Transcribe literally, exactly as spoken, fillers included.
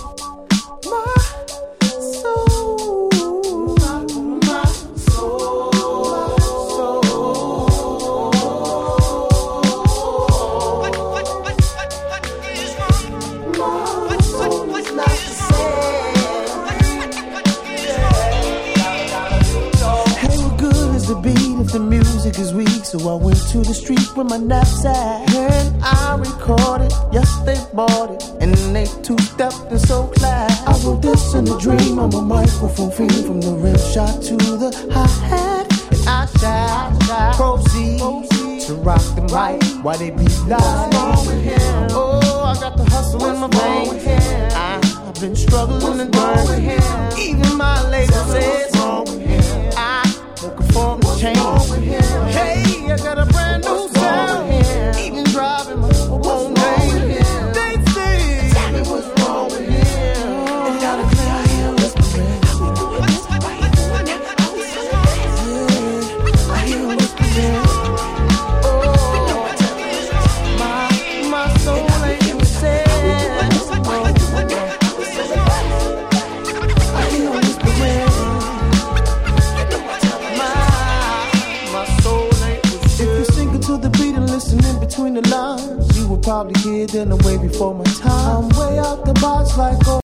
The music is weak, so I went to the street with my knapsack and I recorded. Yes, they bought it and they two-stepped and so class. I wrote this in a dream on my microphone, feeling from the rim shot to the hi-hat. And I shall proceed to rock the mic while they be live. Oh, I got the hustle in my veins. I've been struggling and grinding. Even my lady says I won't conform to change. Hey, I got a brand new sound. Even driving my own name. They say, tell me what's wrong with him. And gotta clear I hear whispering. I hear whispering. Oh, my, my soul ain't sad. I hear whispering. To the beat and listening between the lines, you will probably hear that I'm way before my time. I'm way out the box like oh.